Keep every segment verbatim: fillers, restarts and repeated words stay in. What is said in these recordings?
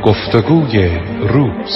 گفتگوی روز.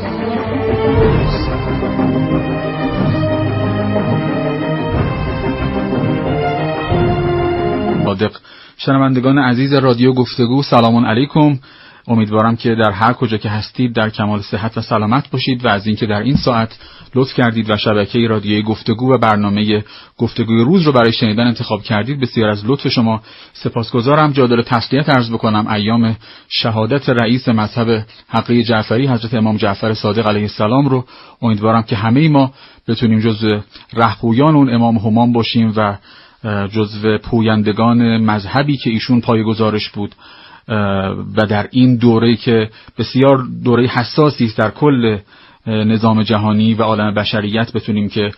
صادق شنوندگان عزیز رادیو گفتگو، سلام علیکم. امیدوارم که در هر کجا که هستید در کمال صحت و سلامت باشید و از اینکه در این ساعت لطف کردید و شبکه رادیویی گفتگو و برنامه گفتگوی روز رو برای شنیدن انتخاب کردید. بسیار از لطف شما سپاسگزارم. جا داره تسلیت عرض بکنم ایام شهادت رئیس مذهب حقه جعفری حضرت امام جعفر صادق علیه السلام رو. امیدوارم که همه ما بتونیم جزو رهپویان اون امام همام باشیم و جزو پویندگان مذهبی که ایشون پایه‌گذارش بود و در این دوره که بسیار دوره حساسی است در کل نظام جهانی و عالم بشریت بتونیم که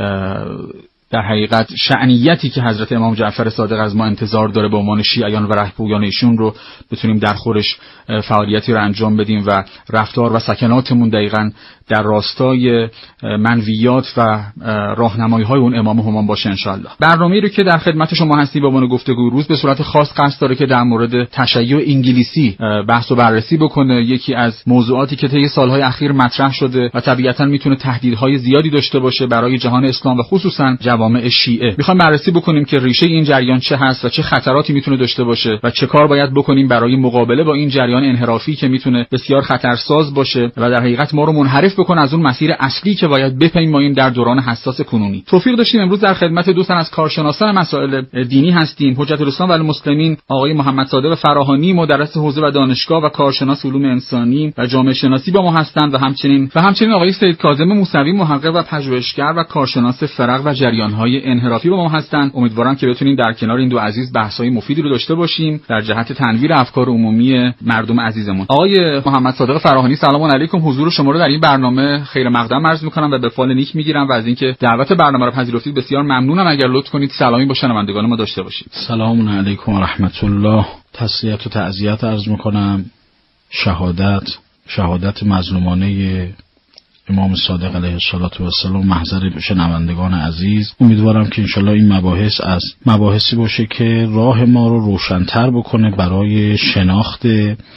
در حقیقت شأنیتی که حضرت امام جعفر صادق از ما انتظار داره به عنوان شیعیان و رهپویان ایشون رو بتونیم در خورش فعالیتی رو انجام بدیم و رفتار و سکناتمون دقیقاً در راستای منویات و راهنمایی‌های اون امام همام باشه انشالله. برنامه‌ای رو که در خدمت شما هستیم به عنوان گفتگوی روز به صورت خاص قصد داره که در مورد تشیع انگلیسی بحث و بررسی بکنه. یکی از موضوعاتی که طی سال‌های اخیر مطرح شده و طبیعتاً میتونه تهدیدهای زیادی داشته باشه برای جهان اسلام و خصوصاً جوامع شیعه. می‌خوایم بررسی بکنیم که ریشه این جریان چه هست و چه خطراتی میتونه داشته باشه و چه کار باید بکنیم برای مقابله با این جریان انحرافی که میتونه بسیار خطرساز باشه و در حقیقت ما رو منحرف بکنه از اون مسیر اصلی که باید بپیماییم در دوران حساس کنونی. توفیق داشتیم امروز در خدمت دو تن از کارشناسان مسائل دینی هستیم. حجت الاسلام و المسلمین آقای محمد صادق فراهانی، مدرس حوزه و دانشگاه و کارشناس علوم انسانی و جامعه شناسی با ما هستند و همچنین و همچنین آقای سید کاظم موسوی، محقق و پژوهشگر و کارشناس فرق و جریان‌های انحرافی با ما هستند. امیدوارم که بتونیم در کنار این دو عزیز بحث‌های مفیدی رو داشته باشیم در جهت تنویر افکار عمومی مردم عزیزمون. آقای محمد صادق فراهانی، سلام علیکم. حضور شما رو در این برنامه خیر مقدم عرض می‌کنم و به فال نیک می‌گیرم و از اینکه دعوت برنامه رو پذیرفتید بسیار ممنونم. اگر لطف کنید سلامی با شنوندگان ما داشته باشید. سلام علیکم و رحمت الله. تسلیت و تعزیت عرض می‌کنم. شهادت شهادت مظلومانه امام صادق علیه السلام محضر شنوندگان عزیز. امیدوارم که انشالله این مباحث از مباحثی باشه که راه ما رو روشن‌تر بکنه برای شناخت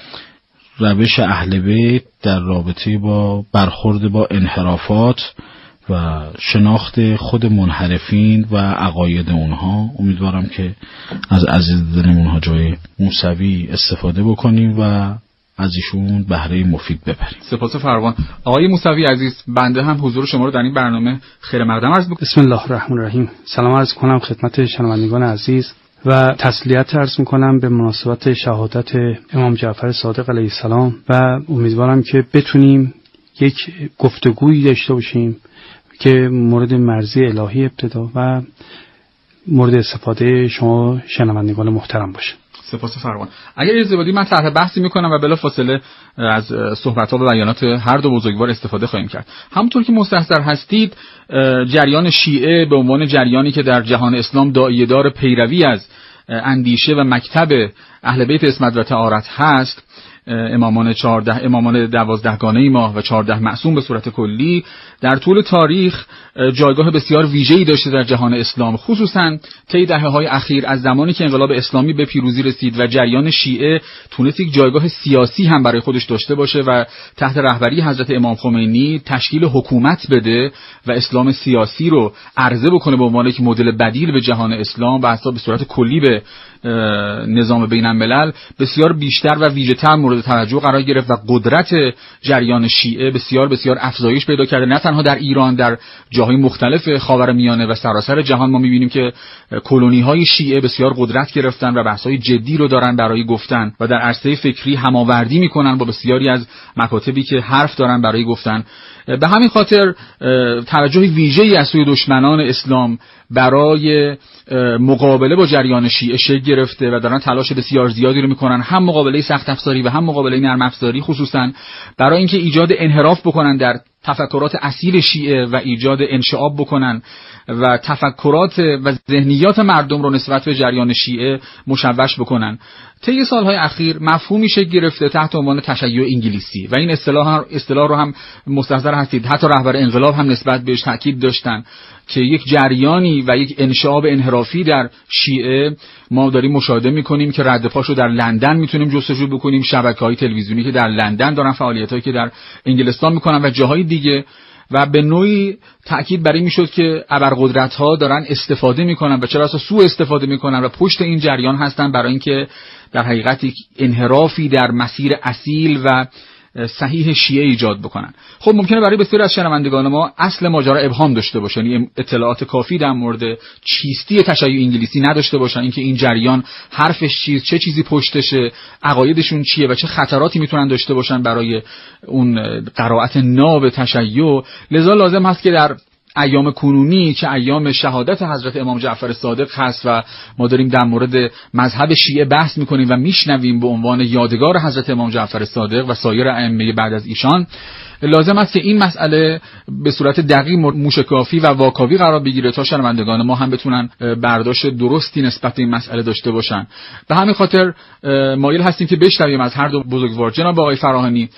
روش اهل بیت در رابطه با برخورد با انحرافات و شناخت خود منحرفین و عقاید اونها. امیدوارم که از عزیز دلمون حاجی موسوی استفاده بکنیم و از ایشون بهره مفید ببریم. سپاس فراوان. آقای موسوی عزیز، بنده هم حضور شما رو در این برنامه خیر مقدم عرض می‌کنم. بسم الله الرحمن الرحیم. سلام عرض کنم خدمت شنوندگان عزیز و تسلیت عرض می‌کنم به مناسبت شهادت امام جعفر صادق علیه السلام و امیدوارم که بتونیم یک گفتگویی داشته باشیم که مورد مرضی الهی ابتدا و مورد استفاده شما شنوندگان محترم باشه. سپاس فراوان. اگر اجازه بدید من طرح بحثی میکنم و بلافاصله از صحبت‌ها و بیانات هر دو بزرگوار استفاده خواهیم کرد. همونطور که مستحضر هستید، جریان شیعه به عنوان جریانی که در جهان اسلام داعیه‌دار پیروی از اندیشه و مکتب اهل بیت عصمت و طهارت هست، امامان چهارده امامان دوازدهگانه ایما و چهارده معصوم به صورت کلی در طول تاریخ جایگاه بسیار ویژه‌ای داشته در جهان اسلام، خصوصا طی دهه‌های اخیر از زمانی که انقلاب اسلامی به پیروزی رسید و جریان شیعه تونست یک جایگاه سیاسی هم برای خودش داشته باشه و تحت رهبری حضرت امام خمینی تشکیل حکومت بده و اسلام سیاسی رو عرضه بکنه به عنوان یک مدل بدیل به جهان اسلام و حتی به صورت کلی به نظام بین الملل بسیار بیشتر و ویژه‌تر مورد توجه قرار گرفت و قدرت جریان شیعه بسیار بسیار افزایش پیدا کرده. نه تنها در ایران، در جاهای مختلف خاورمیانه و سراسر جهان ما می‌بینیم که کلونی‌های شیعه بسیار قدرت گرفتن و بحث‌های جدی رو دارن برای گفتن و در عرصه فکری هماوردی می‌کنن با بسیاری از مکاتبی که حرف دارن برای گفتن. به همین خاطر توجه ویژه‌ای از سوی دشمنان اسلام برای مقابله با جریان شیعه شکل گرفته و دارن تلاش بسیار زیادی رو میکنن، هم مقابله سخت افزاری و هم مقابله نرم افزاری، خصوصا برای اینکه ایجاد انحراف بکنن در تفکرات اصیل شیعه و ایجاد انشعاب بکنن و تفکرات و ذهنیات مردم رو نسبت به جریان شیعه مشوش بکنن. طی سالهای اخیر مفهومی شکل گرفته تحت عنوان تشیع انگلیسی و این اصطلاح اصطلاح رو هم مستحضر هستید. حتی رهبر انقلاب هم نسبت بهش تاکید داشتن که یک جریانی و یک انشعاب انحرافی در شیعه ما داریم مشاهده میکنیم که رد پاشو در لندن میتونیم جستجو بکنیم، شبکه‌های تلویزیونی که در لندن دارن فعالیتایی که در انگلستان میکنن و جاهای دیگه، و به نوعی تأکید بر این میشد که ابرقدرت‌ها دارن استفاده میکنن و چرا اصلا سوء استفاده میکنن و پشت این جریان هستن برای اینکه در حقیقت انحرافی در مسیر اصیل و صحیح شیعه ایجاد بکنن. خب ممکنه برای بسیاری از شنوندگان ما اصل ماجرا ابهام داشته باشن، یعنی اطلاعات کافی در مورد چیستی تشیع انگلیسی نداشته باشن، اینکه این جریان حرفش چیست، چه چیزی پشتشه، عقایدشون چیه و چه خطراتی میتونن داشته باشن برای اون قرائت ناب تشیع. لذا لازم هست که در ایام کنونی که ایام شهادت حضرت امام جعفر صادق هست و ما داریم در مورد مذهب شیعه بحث میکنیم و میشنویم به عنوان یادگار حضرت امام جعفر صادق و سایر ائمه بعد از ایشان، لازم است که این مسئله به صورت دقیق موشکافی و واکاوی قرار بگیره تا شنوندگان ما هم بتونن برداشت درستی نسبت به این مسئله داشته باشن. به همین خاطر مایل هستیم که بشنویم از هر دو بزرگوار. جناب آقای فراهانی،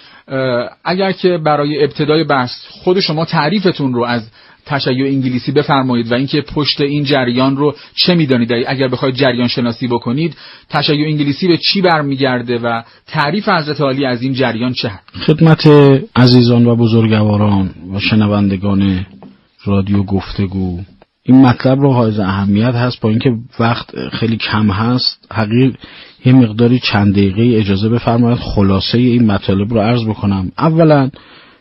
اگر که برای ابتدای بحث خود شما تعریفتون رو از تشیع انگلیسی بفرمایید و اینکه پشت این جریان رو چه میدانید، اگر بخواید جریان شناسی بکنید تشیع انگلیسی به چی برمیگرده و تعریف حضرت عالی از این جریان چه هست؟ خدمت عزیزان و بزرگواران و شنوندگان رادیو گفتگو، این مطلب رو حائز اهمیت هست. با اینکه وقت خیلی کم هست، حقیقت یه مقداری چند دقیقه اجازه بفرمایید خلاصه این مطالب رو عرض بکنم. اولا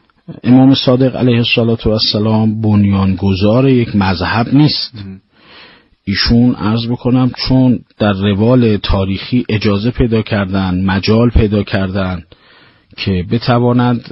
امام صادق علیه السلام بنیانگذار یک مذهب نیست. ایشون عرض بکنم چون در روال تاریخی اجازه پیدا کردن، مجال پیدا کردن که بتوانند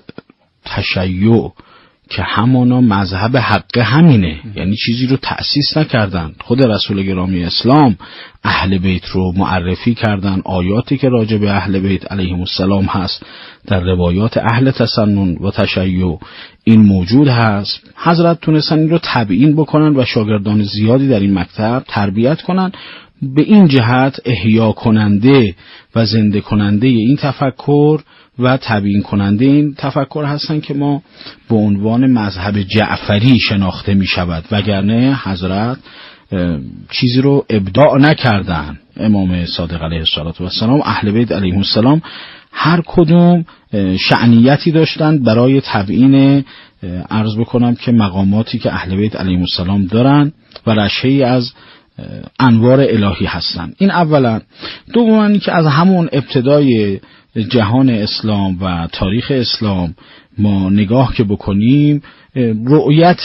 تشیع که همانا مذهب حق همینه، یعنی چیزی رو تأسیس نکردن. خود رسول گرامی اسلام اهل بیت رو معرفی کردن، آیاتی که راجع به اهل بیت علیهم السلام هست در روایات اهل تسنن و تشیع این موجود هست. حضرت تونستن این رو تبیین بکنن و شاگردان زیادی در این مکتب تربیت کنن، به این جهت احیا کننده و زنده کننده این تفکر و تبیین کننده این تفکر هستن که ما به عنوان مذهب جعفری شناخته می شود، وگرنه حضرت چیزی رو ابداع نکردن. امام صادق علیه السلام، اهل بیت علیهم السلام هر کدوم شأنیتی داشتن برای تبیین عرض بکنم که مقاماتی که اهل بیت علیهم السلام دارن و رشه‌ای از انوار الهی هستن. این اولا. دوما که از همون ابتدای جهان اسلام و تاریخ اسلام ما نگاه که بکنیم، رؤیت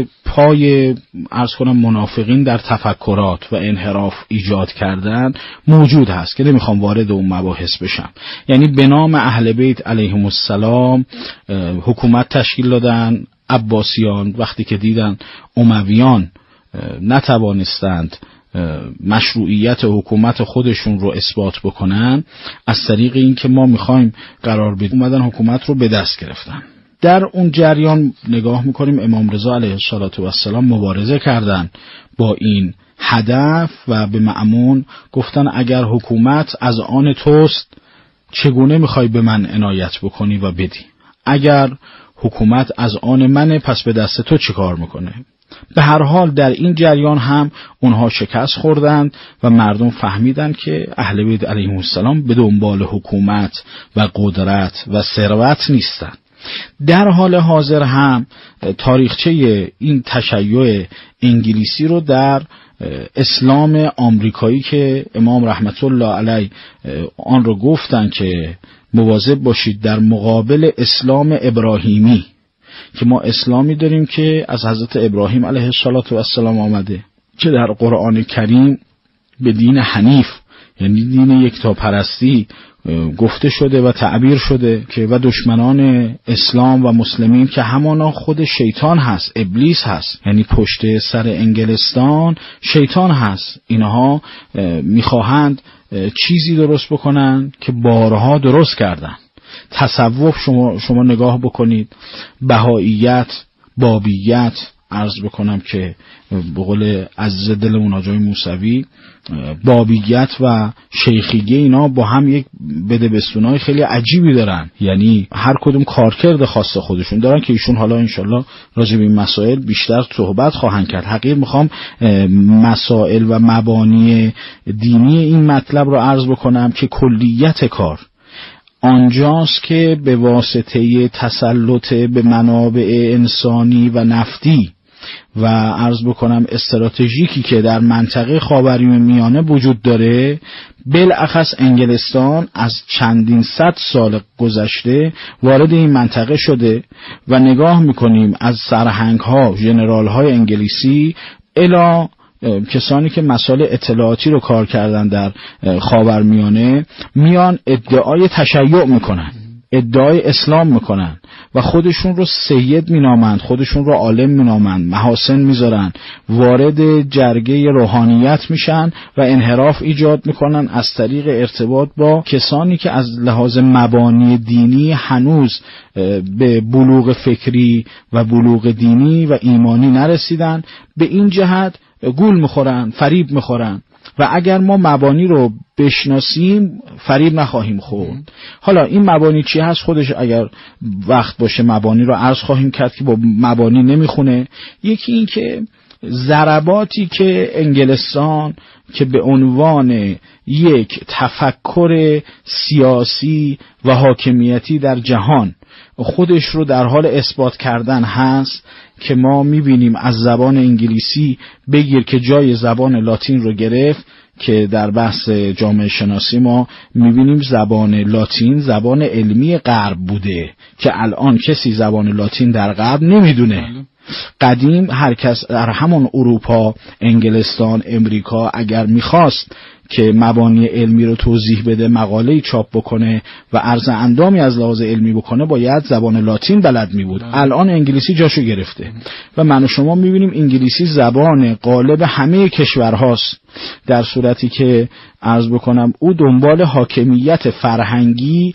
پای عرض کنم منافقین در تفکرات و انحراف ایجاد کردن موجود هست که نمیخوام وارد اون مباحث بشم. یعنی به نام اهل بیت علیهم السلام حکومت تشکیل دادن. عباسیان وقتی که دیدن امویان نتوانستند مشروعیت حکومت خودشون رو اثبات بکنن، از طریق این که ما میخوایم قرار بدیم اومدن حکومت رو به دست گرفتن. در اون جریان نگاه میکنیم امام رضا علیه السلام مبارزه کردن با این هدف و به مأمون گفتن اگر حکومت از آن توست چگونه میخوای به من عنایت بکنی و بدی؟ اگر حکومت از آن منه پس به دست تو چی کار میکنه؟ به هر حال در این جریان هم اونها شکست خوردند و مردم فهمیدند که اهل بیت علیهم السلام به دنبال حکومت و قدرت و ثروت نیستند. در حال حاضر هم تاریخچه این تشیع انگلیسی رو در اسلام آمریکایی که امام رحمت الله علیه آن رو گفتن که مواظب باشید در مقابل اسلام ابراهیمی، که ما اسلامی داریم که از حضرت ابراهیم علیه السلام آمده که در قرآن کریم به دین حنیف یعنی دین یکتاپرستی گفته شده و تعبیر شده که و دشمنان اسلام و مسلمین که همانا خود شیطان هست، ابلیس هست، یعنی پشت سر انگلستان شیطان هست. اینها میخواهند چیزی درست بکنن که بارها درست کردن. تصوف شما شما نگاه بکنید، بهاییت، بابیت، عرض بکنم که به قول عزیز دلمون آقای موسوی، بابیت و شیخیگی اینا با هم یک بدبستونای خیلی عجیبی دارن، یعنی هر کدوم کارکرد خاص خودشون دارن که ایشون حالا انشالله راجع به این مسائل بیشتر صحبت خواهند کرد. حقیقت میخوام مسائل و مبانی دینی این مطلب رو عرض بکنم که کلیت کار آنجاست که به واسطه تسلط به منابع انسانی و نفتی و عرض بکنم استراتژیکی که در منطقه خاورمیانه وجود داره، بالاخص انگلستان از چندین صد سال گذشته وارد این منطقه شده و نگاه میکنیم از سرهنگ ها، ژنرال های انگلیسی الی کسانی که مسائل اطلاعاتی رو کار کردن در خاورمیانه میان ادعای تشیع میکنن، ادعای اسلام میکنن و خودشون رو سید مینامند، خودشون رو عالم مینامند، محاسن میذارن، وارد جرگه روحانیت میشن و انحراف ایجاد میکنن از طریق ارتباط با کسانی که از لحاظ مبانی دینی هنوز به بلوغ فکری و بلوغ دینی و ایمانی نرسیدن. به این جهت گول میخورن، فریب میخورن و اگر ما مبانی رو بشناسیم فریب نخواهیم خورد. حالا این مبانی چی هست خودش اگر وقت باشه مبانی رو عرض خواهیم کرد که با مبانی نمیخونه. یکی این که ضرباتی که انگلستان که به عنوان یک تفکر سیاسی و حاکمیتی در جهان خودش رو در حال اثبات کردن هست، که ما میبینیم از زبان انگلیسی بگیر که جای زبان لاتین رو گرفت، که در بحث جامعه شناسی ما میبینیم زبان لاتین زبان علمی غرب بوده که الان کسی زبان لاتین در غرب نمیدونه. قدیم هر کس در همون اروپا، انگلستان، امریکا اگر میخواست که مبانی علمی رو توضیح بده، مقاله‌ای چاپ بکنه و عرض اندامی از لحاظ علمی بکنه، باید زبان لاتین بلد می بود. الان انگلیسی جاشو گرفته و من و شما می‌بینیم انگلیسی زبان غالب همه کشورهاست، در صورتی که عرض بکنم او دنبال حاکمیت فرهنگی،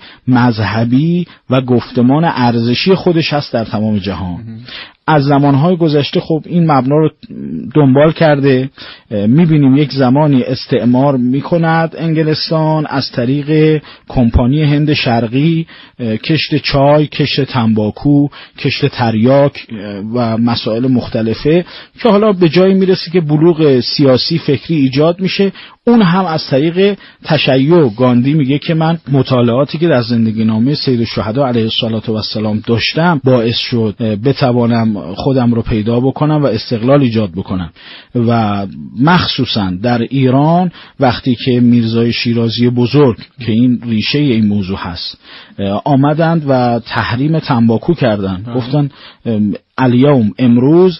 مذهبی و گفتمان ارزشی خودش هست در تمام جهان. از زمانهای گذشته خب این مبنا رو دنبال کرده. میبینیم یک زمانی استعمار میکند انگلستان از طریق کمپانی هند شرقی، کشت چای، کشت تنباکو، کشت تریاک و مسائل مختلفه که حالا به جایی میرسه که بلوغ سیاسی فکری ایجاد میشه، اون هم از طریق تشیع. گاندی میگه که من مطالعاتی که در زندگی نامه سید الشهدا علیه السلام داشتم باعث شد بتوانم خودم رو پیدا بکنم و استقلال ایجاد بکنم. و مخصوصا در ایران وقتی که میرزای شیرازی بزرگ که این ریشه این موضوع هست آمدند و تحریم تنباکو کردند، گفتن الیوم امروز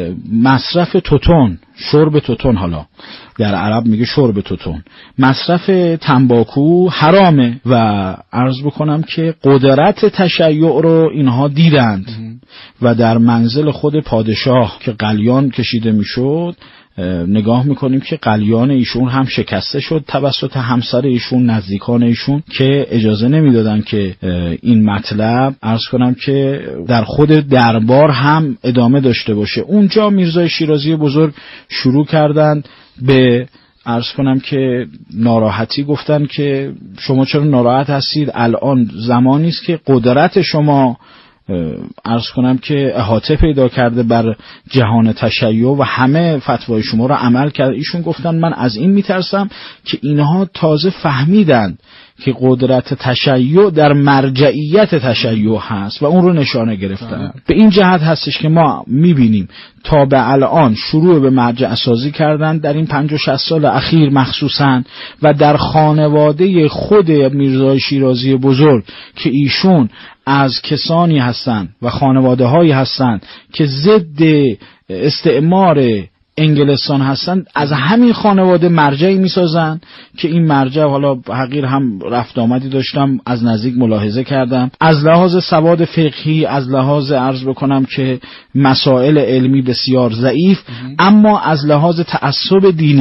مصرف توتون، شرب توتون، حالا در عرب میگه شرب توتون، مصرف تنباکو حرامه. و عرض بکنم که قدرت تشیع رو اینها دیدند و در منزل خود پادشاه که قلیان کشیده میشد نگاه میکنیم که قلیان ایشون هم شکسته شد توسط همسر ایشون، نزدیکان ایشون، که اجازه نمیدادن که این مطلب عرض کنم که در خود دربار هم ادامه داشته باشه. اونجا میرزای شیرازی بزرگ شروع کردند به عرض کنم که ناراحتی، گفتن که شما چرا ناراحت هستید؟ الان زمانی است که قدرت شما عرض کنم که احاطه پیدا کرده بر جهان تشیع و همه فتوای شما را عمل کرد. ایشون گفتن من از این میترسم که اینها تازه فهمیدند که قدرت تشیع در مرجعیت تشیع هست و اون رو نشانه گرفتن. به این جهت هستش که ما میبینیم تا به الان شروع به مرجع سازی کردن در این پنجاه شصت سال اخیر مخصوصا، و در خانواده خود میرزای شیرازی بزرگ که ایشون از کسانی هستند و خانواده هایی هستند که ضد استعمار انگلستان هستند، از همین خانواده مرجعی میسازن که این مرجع حالا حقیر هم رفت آمدی داشتم از نزدیک ملاحظه کردم، از لحاظ سواد فقهی، از لحاظ عرض بکنم که مسائل علمی بسیار ضعیف، اما از لحاظ تعصب دینی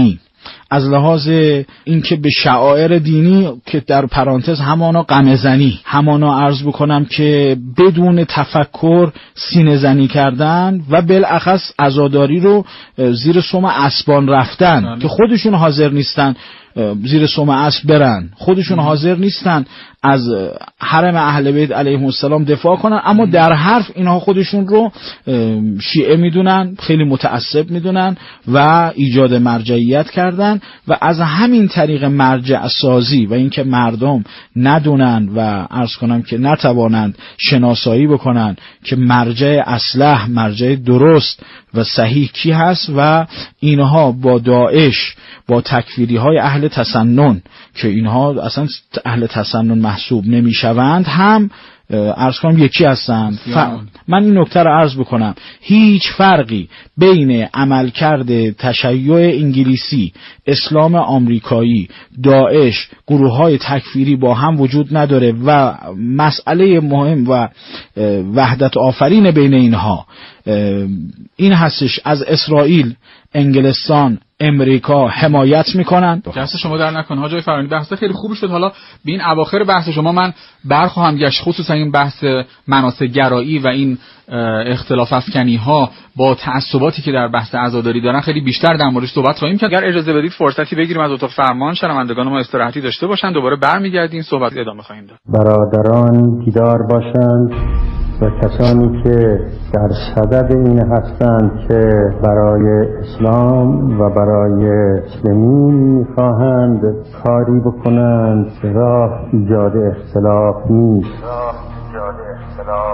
از لحاظ اینکه به شعائر دینی که در پرانتز همانا غمه زنی، همانا عرض بکنم که بدون تفکر سینه زنی کردن و بالاخص عزاداری رو زیر سم اسبان رفتن آه. که خودشون حاضر نیستن زیر سم اسب برن، خودشون ام. حاضر نیستن از حرم اهل بیت علیهم السلام دفاع کنن، اما ام. در حرف اینها خودشون رو شیعه میدونن، خیلی متعصب میدونن و ایجاد مرجعیت کردن و از همین طریق مرجع سازی و اینکه مردم ندونن و عرض کنم که نتوانند شناسایی بکنن که مرجع اصلح، مرجع درست و صحیح کی هست و اینها با داعش، با تکفیری های اهل تسنن که اینها اصلا اهل تسنن محسوب نمیشوند هم عرض کنم یکی هستند. ف... من این نکته رو عرض بکنم، هیچ فرقی بین عملکرد تشیع انگلیسی، اسلام آمریکایی، داعش، گروه های تکفیری با هم وجود نداره و مسئله مهم و وحدت آفرین بین اینها این هستش از اسرائیل، انگلستان، امریکا حمایت میکنن. دست شما در نکن حاج آقای فرانی، بحث خیلی خوبی شد. حالا به این اواخر بحث شما من برخواهم گشت، خصوصا این بحث مناسک گرایی و این اختلاف افکنی ها با تعصباتی که در بحث عزاداری دارن خیلی بیشتر در موردش صحبت خواهیم کرد. اگر اجازه بدید فرصتی بگیریم از اتاق فرمان، شنوندگان ما استراحتی داشته باشن، دوباره برمیگردیم صحبت ادامه خواهیم داد. برادران بیدار باشند و کسانی که در صدد این هستند که برای اسلام و برای مسلمین می‌خواهند کاری بکنند، راه ایجاد اختلاف نیست. راه ایجاد اختلاف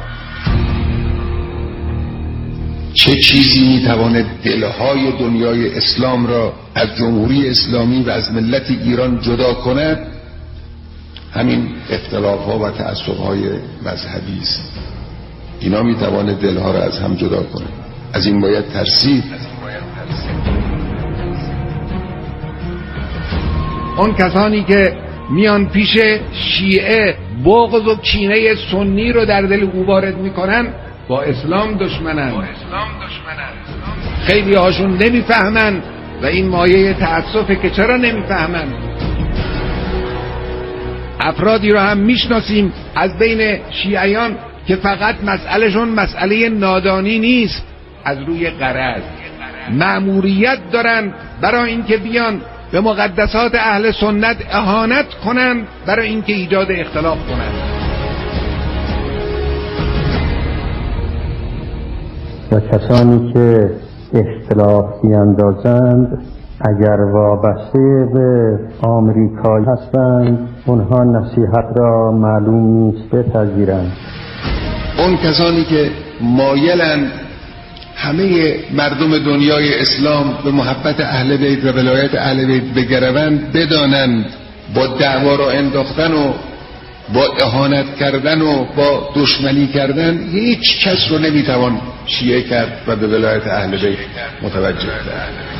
چه چیزی میتواند دلهای دنیای اسلام را از جمهوری اسلامی و از ملت ایران جدا کند؟ همین اختلاف‌ها و تعصب‌های مذهبی است. اینا میتواند دلها را از هم جدا کنه. از این باید ترسید. اون کسانی که میان پیش شیعه بغض و کینه سنی رو در دل او وارد میکنن با اسلام دشمنن. خیلی هاشون نمیفهمن و این مایه تعصفه که چرا نمیفهمن. افرادی رو هم میشناسیم از بین شیعیان که فقط مسئلهشون مسئله نادانی نیست، از روی غرض مأموریت دارن برای اینکه بیان به مقدسات اهل سنت اهانت کنن، برای اینکه ایجاد اختلاف کنن. و کسانی که اختلاف بیندازند اگر وابسته به آمریکا هستند، اونها نصیحت را معلوم نیست بپذیرند. اون کسانی که مایلند همه مردم دنیای اسلام به محبت اهل بیت و ولایت اهل بیت بگروند، بدانند با دعوا را انداختن و با اهانت کردن و با دشمنی کردن هیچ کس رو نمیتوان شیعه کرد و به ولایت اهل بیت متوجه کرد.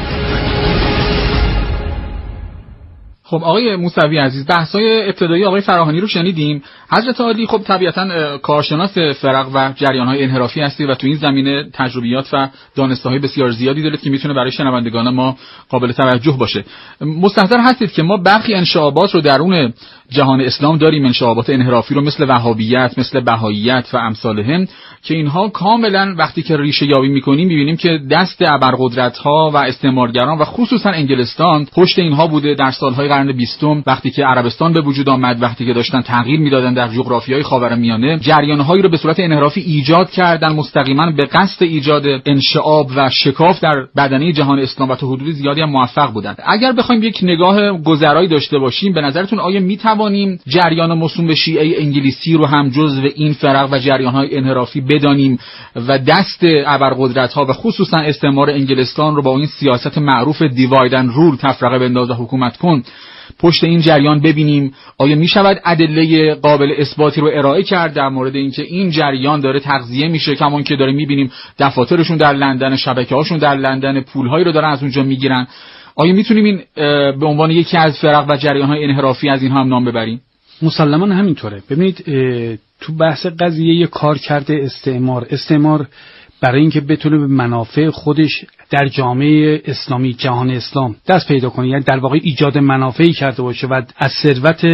خب آقای موسوی عزیز، بحث‌های ابتدایی آقای فراهانی رو شنیدیم. حضرت عالی خب طبیعتاً کارشناس فرق و جریان‌های انحرافی هستید و تو این زمینه تجربیات و دانسته‌های بسیار زیادی دارید که میتونه برای شنوندگان ما قابل توجه باشه. مستحضر هستید که ما برخی انشعابات رو درون جهان اسلام داریم، انشعابات انحرافی رو مثل وهابیت، مثل بهائیت و امثالهم، که اینها کاملا وقتی که ریشه یابی می‌کنیم می‌بینیم که دست ابرقدرت‌ها و استعمارگران و خصوصا انگلستان پشت اینها بوده. در سال‌های قرن بیستم وقتی که عربستان به وجود آمد، وقتی که داشتن تغییر میدادن در جغرافیای خاورمیانه، جریان‌هایی رو به صورت انحرافی ایجاد کردن مستقیما به قصد ایجاد انشعاب و شکاف در بدنه جهان اسلام و تا حدود زیادی هم موفق بودند. اگر بخوایم یک نگاه گذرایی داشته باشیم، به نظرتون آیا میتوانیم جریان موسوم به شیعه انگلیسی رو هم جزو این فرق و جریان‌های انحرافی بدانیم و دست ابرقدرت‌ها و خصوصا استعمار انگلستان رو با این سیاست معروف دیواید اند رول، تفرقه بنداز و حکومت کن، پشت این جریان ببینیم؟ آیا می شود ادله قابل اثباتی رو ارائه کرد در مورد اینکه این جریان داره تغذیه میشه، کمان که داره میبینیم دفاترشون در لندن، شبکه‌هاشون در لندن، پولهایی رو دارن از اونجا میگیرن؟ آیا میتونیم این به عنوان یکی از فرق و جریان‌های انحرافی از اینها هم نام ببریم؟ مسلماً همینطوره. ببینید تو بحث قضیه کار کرده استعمار استعمار برای اینکه بتونه به منافع خودش در جامعه اسلامی، جهان اسلام دست پیدا کنه، یعنی در واقع ایجاد منافعی کرده باشه و از ثروت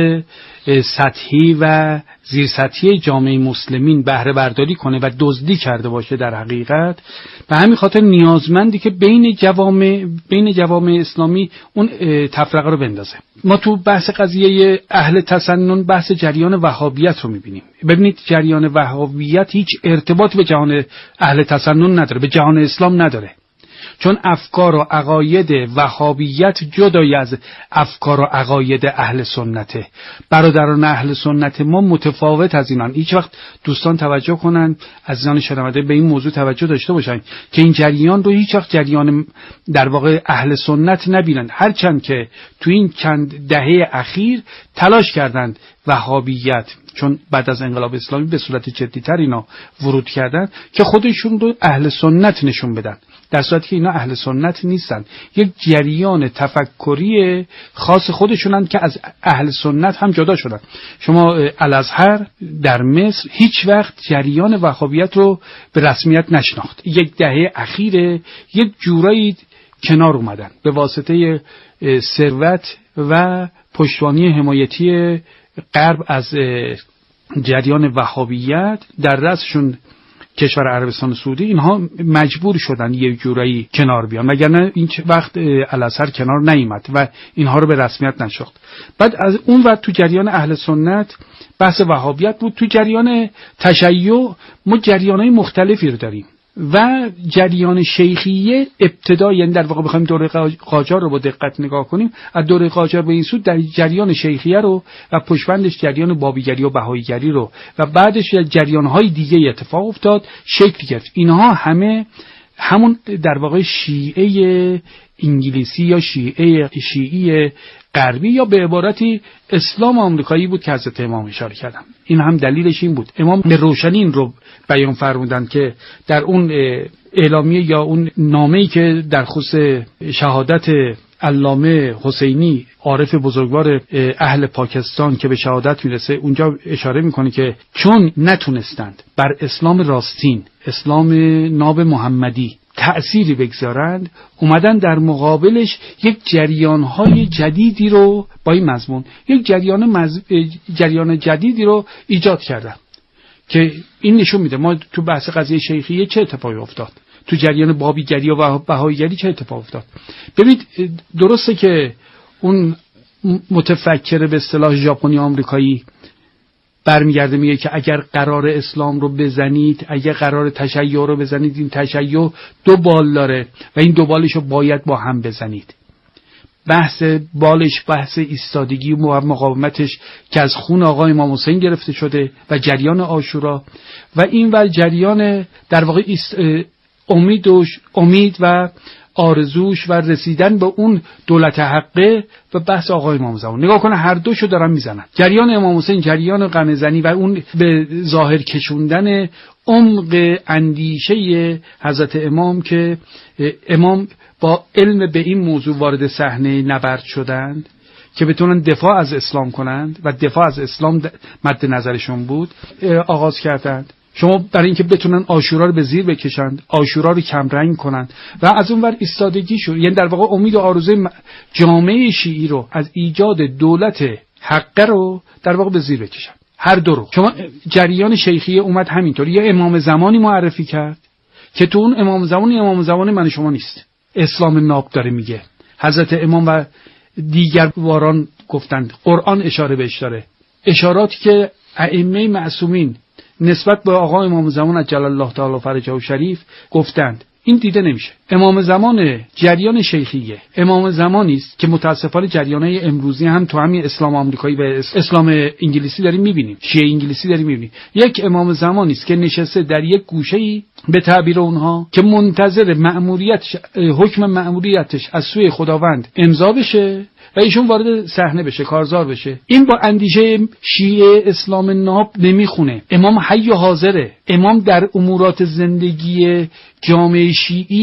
سطحی و زیر سطحی جامعه مسلمین بهره برداری کنه و دزدی کرده باشه در حقیقت. به همین خاطر نیازمندی که بین جوامع بین جوامع اسلامی اون تفرقه رو بندازه. ما تو بحث قضیه اهل تسنن بحث جریان وهابیت رو میبینیم. ببینید جریان وهابیت هیچ ارتباط به جهان اهل تسنن نداره، به جهان اسلام نداره، چون افکار و عقاید وهابیت جدای از افکار و عقاید اهل سنته. برادران اهل سنت ما متفاوت از اینان. هیچ وقت دوستان توجه کنن، عزیزان شنونده به این موضوع توجه داشته باشن که این جریان رو هیچ وقت جریان در واقع اهل سنت نبینن، هرچند که تو این چند دهه اخیر تلاش کردند وهابیت، چون بعد از انقلاب اسلامی به صورت جدی‌تر اینا ورود کردن که خودشون رو اهل سنت نشون بدن، در صورتی که اینا اهل سنت نیستن. یک جریان تفکری خاص خودشونن که از اهل سنت هم جدا شدن. شما الازهر در مصر هیچ وقت جریان وهابیت رو به رسمیت نشناخت. یک دهه اخیر یک جورایی کنار اومدن به واسطه ثروت و پشتوانی حمایتی غرب از جریان وهابیت در رأسشون کشور عربستان سعودی. اینها مجبور شدن یک جورایی کنار بیان، وگرنه این وقت الازهر کنار نیامد و اینها رو به رسمیت نشناخت. بعد از اون وقت تو جریان اهل سنت بحث وهابیت بود. تو جریان تشیع ما جریان‌های مختلفی رو داریم و جریان شیخیه ابتدا، یعنی در واقع بخوایم دوره قاجار رو با دقت نگاه کنیم، از دوره قاجار به این سو در جریان شیخیه رو و پشتبندش جریان بابیگری و بهاییگری رو و بعدش جریان‌های دیگه اتفاق افتاد، شکل گرفت. اینها همه همون در واقع شیعه انگلیسی یا شیعه شیعی غربی یا به عبارتی اسلام آمریکایی بود که حضرت امام اشاره کردم. این هم دلیلش این بود. امام به روشنی این رو بیان فرمودند که در اون اعلامیه یا اون نامه‌ای که در خصوص شهادت علامه حسینی عارف بزرگوار اهل پاکستان که به شهادت میرسه، اونجا اشاره میکنه که چون نتونستند بر اسلام راستین، اسلام ناب محمدی تأثیری بگذارند، اومدن در مقابلش یک جریان‌های جدیدی رو با این مضمون یک جریان مز... جریان جدیدی رو ایجاد کردن که این نشون میده ما تو بحث قضیه شیخیه چه اتفاقی افتاد، تو جریان بابیگری و بهاییگری چه اتفاق افتاد. ببینید درسته که اون متفکر به اصطلاح ژاپنی آمریکایی برمیگرده میگه که اگر قرار اسلام رو بزنید، اگر قرار تشیع رو بزنید، این تشیع دو بال داره و این دو بالش رو باید با هم بزنید. بحث بالش بحث ایستادگی و مقاومتش که از خون آقا امام حسین گرفته شده و جریان عاشورا و این ور جریان در واقع امید و امید و آرزوش و رسیدن به اون دولت حقه و بحث آقای امام زمان. نگاه کنه هر دوشو دارن میزنن. جریان امام حسین جریان غم زنی و اون به ظاهر کشوندن عمق اندیشه حضرت امام که امام با علم به این موضوع وارد صحنه نبرد شدند که بتونن دفاع از اسلام کنند و دفاع از اسلام مد نظرشون بود آغاز کردند. شما برای اینکه بتونن عاشورا رو به زیر بکشند، عاشورا رو کم رنگ کنند و از اون ور ایستادگی شو، یعنی در واقع امید و آرزوی جامعه شیعی رو از ایجاد دولت حقه رو در واقع به زیر بکشند. هر دو رو. شما جریان شیخیه اومد همینطور یه امام زمانی معرفی کرد که تو اون امام زمانی امام زمان من شما نیست. اسلام ناب داره میگه. حضرت امام و دیگر واران گفتند، قرآن اشاره بهش داره. اشاراتی که ائمه معصومین نسبت به آقا امام زمان عجل الله تعالی فرجه و شریف گفتند، این دیده نمیشه. امام زمان جریان شیخیه امام زمانی است که متاسفانه جریانهای امروزی هم تو همین اسلام آمریکایی و اسلام انگلیسی داریم میبینیم، شیعه انگلیسی داریم میبینیم. یک امام زمانی است که نشسته در یک گوشه‌ای به تعبیر اونها که منتظر مأموریت حکم مأموریتش از سوی خداوند امضا بشه و ایشون وارد صحنه بشه، کارزار بشه. این با اندیشه شیعه اسلام ناب نمیخونه. امام حی و حاضره. امام در امورات زندگی جامعه شیعی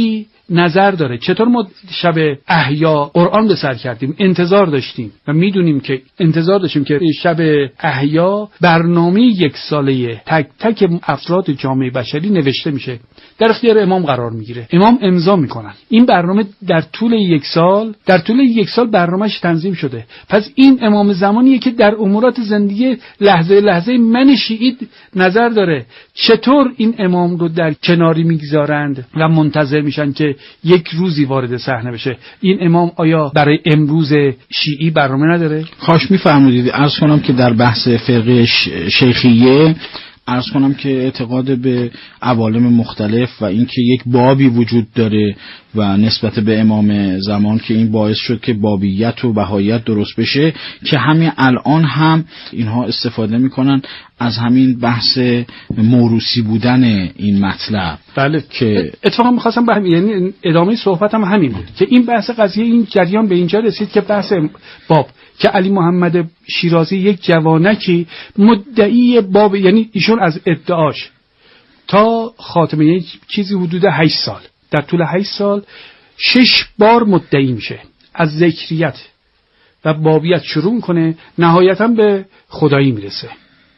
نظر داره. چطور ما شب احیا قرآن به سر کردیم، انتظار داشتیم و میدونیم که انتظار داشتیم که شب احیا برنامه یک ساله تک تک افراد جامعه بشری نوشته میشه، در اختیار امام قرار میگیره، امام امضا میکنن. این برنامه در طول یک سال در طول یک سال برنامه‌اش تنظیم شده. پس این امام زمانیه که در امورات زندگی لحظه لحظه من شیعی نظر داره. چطور این امام رو در کناری میگذارند و منتظر میشن که یک روزی وارد صحنه بشه؟ این امام آیا برای امروز شیعی برنامه نداره؟ کاش میفرمودید. عرض کنم که در بحث فرقه شیخیه عرض کنم که اعتقاد به عوالم مختلف و اینکه یک بابی وجود داره و نسبت به امام زمان که این باعث شد که بابیت و بهاییت درست بشه، که همین الان هم اینها استفاده میکنن از همین بحث موروثی بودن این مطلب. بله که اتفاقا می‌خواستم به هم... یعنی ادامه صحبتم هم همین بود که این بحث قضیه این جریان به اینجا رسید که بحث باب که علی محمد شیرازی یک جوانکی مدعی باب، یعنی ایشون از ادعاش تا خاتمه یک چیزی حدود هشت سال، در طول هشت سال شش بار مدعی میشه از ذکریت و بابیت شروع میکنه، نهایتا به خدایی میرسه.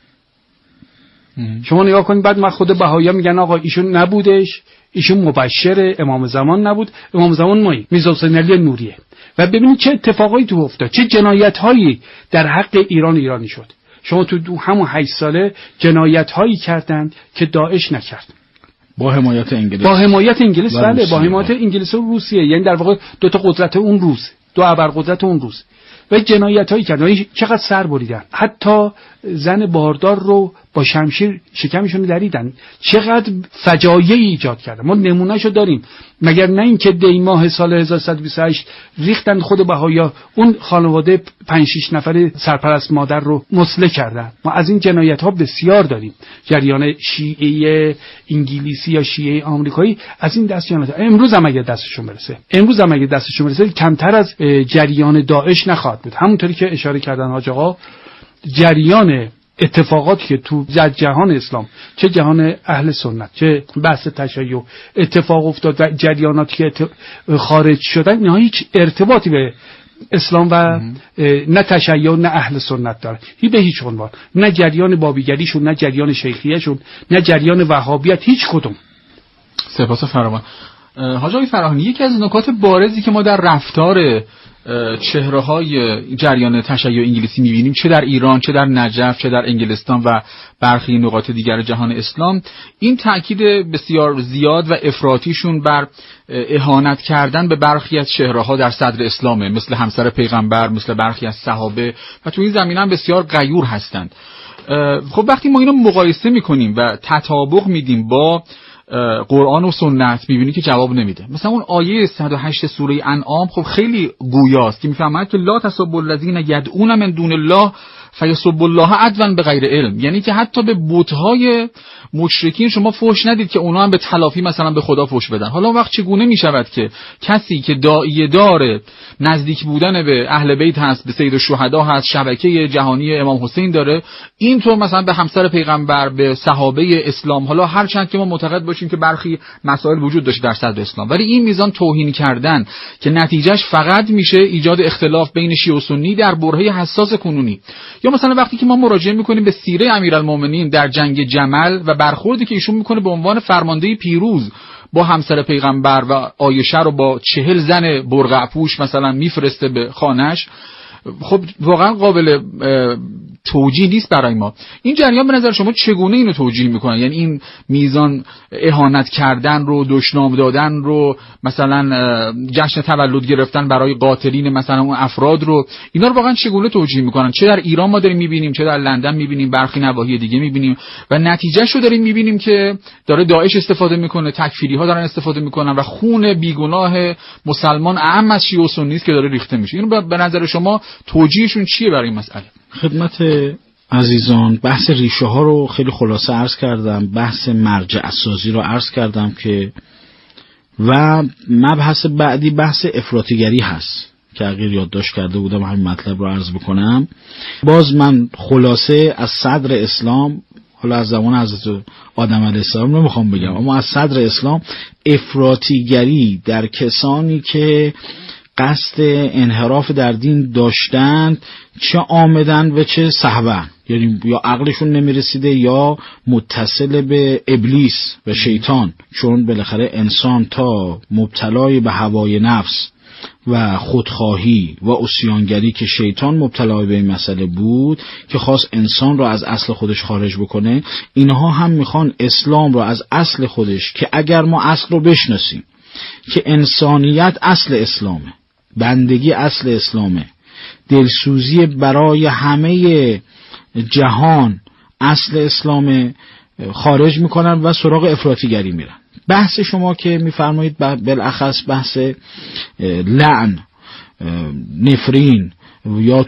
شما نگاه کنید بعد من خود بهایی میگن آقا ایشون نبودش، ایشون مبشر امام زمان نبود، امام زمان مایی میرزا حسین علی نوریه. و ببینید چه اتفاقایی تو افتاد، چه جنایت‌هایی در حق ایران ایرانی شد. شما تو همون هشت ساله جنایت‌هایی کردند که داعش نکرد. با حمایت انگلیس با حمایت انگلیس بله با حمایت انگلیس و روسیه، یعنی در واقع دو تا قدرت اون روز، دو ابرقدرت اون روز و جنایت‌هایی کردن. چقدر سر بریدن، حتی زن باردار رو با شمشیر شکمشون دریدن، چقدر فجایعی ایجاد کردن. ما نمونهشو داریم، مگر نه اینکه دی ماه سال هزار و سیصد و بیست و هشت ریختن خود بهایا اون خانواده پنج شش نفره سرپرست مادر رو مسله کردن. ما از این جنایت‌ها بسیار داریم. جریان شیعه انگلیسی یا شیعه آمریکایی از این دست جنایت امروز هم اگه دستشون برسه امروز هم اگه دستشون برسه کمتر از جریان داعش نخواهد بود. همونطوری که اشاره کردن حاج آقا، جریان اتفاقاتی که تو جهان اسلام، چه جهان اهل سنت چه بحث تشیع اتفاق افتاد و جریاناتی که خارج شدن، نه هیچ ارتباطی به اسلام و نه تشیع نه اهل سنت داره، هیچ به هیچ عنوان، نه جریان بابیگریشون نه جریان شیخیهشون نه جریان وهابیت، هیچ کدوم. سپاس فراوان. حاج آقای فراهانی، یکی از نکات بارزی که ما در رفتار چهره‌های جریان تشیع انگلیسی می‌بینیم، چه در ایران چه در نجف چه در انگلستان و برخی نقاط دیگر جهان اسلام، این تأکید بسیار زیاد و افراطیشون بر اهانت کردن به برخی از چهره‌ها در صدر اسلامه، مثل همسر پیغمبر، مثل برخی از صحابه، و تو این زمینه هم بسیار غیور هستند. خب وقتی ما اینو مقایسه می‌کنیم و تطابق میدیم با قرآن و سنت، میبینی که جواب نمیده. مثلا اون آیه صد و هشت سوره انعام خب خیلی گویاست که میفهمد که لا تسبوا الذین یدعون من دون الله فیسبوا الله عدوا بغیر علم، یعنی که حتی به بت‌های مشرکین شما فحش ندید که اونا هم به تلافی مثلا به خدا فحش بدن. حالا وقت چگونه میشود که کسی که داعیه داره نزدیک بودن به اهل بیت هست، به سید الشهدا هست، شبکه جهانی امام حسین داره، اینطور مثلا به همسر پیغمبر، به صحابه اسلام، حالا هر چند که ما معتقد باشیم که برخی مسائل وجود داشته در صدر اسلام، ولی این میزان توهین کردن که نتیجهش فقط میشه ایجاد اختلاف بین شیعه و سنی در برهه حساس کنونی. یا مثلا وقتی که ما مراجعه میکنیم به سیره امیرالمومنین در جنگ جمل و برخوردی که ایشون میکنه به عنوان فرمانده پیروز با همسر پیغمبر و عایشه رو با چهل زن برقع‌پوش مثلا میفرسته به خانه‌اش، خب واقعا قابل توجیه نیست برای ما. این جریان به نظر شما چگونه اینو توجیه میکنن؟ یعنی این میزان اهانت کردن رو، دشنام دادن رو، مثلا جشن تولد گرفتن برای قاتلین مثلا اون افراد رو، اینا رو واقعا چگونه توجیه میکنن؟ چه در ایران ما داریم میبینیم، چه در لندن میبینیم، برخی نواحی دیگه میبینیم و نتیجهش رو داریم میبینیم که داره داعش استفاده میکنه، تکفیری ها دارن استفاده میکنن و خون بیگناه مسلمان اعم از شیعه و سنی است که داره ریخته میشه. اینو به نظر شما توجیهشون چیه برای این مسئله؟ خدمت عزیزان، بحث ریشه ها رو خیلی خلاصه عرض کردم، بحث مرجع اساسی رو عرض کردم که و مبحث بعدی بحث افراطیگری هست که اگر یادداشت کرده بودم همین مطلب رو عرض بکنم. باز من خلاصه از صدر اسلام حالا از زمان حضرت آدم علیه السلام نمیخوام بگم، اما از صدر اسلام افراطیگری در کسانی که قصد انحراف در دین داشتند، چه آمدن و چه سهوا، یعنی یا عقلشون نمیرسیده یا متصل به ابلیس و شیطان، چون بالاخره انسان تا مبتلای به هوای نفس و خودخواهی و عصیانگری که شیطان مبتلا به این مسئله بود که خواست انسان را از اصل خودش خارج بکنه، اینها هم میخوان اسلام را از اصل خودش، که اگر ما اصل رو بشناسیم که انسانیت اصل اسلامه، بندگی اصل اسلامه، دلسوزی برای همه جهان اصل اسلامه، خارج میکنن و سراغ افراطیگری میرن. بحث شما که میفرمایید بالاخص بحث لعن، نفرین یا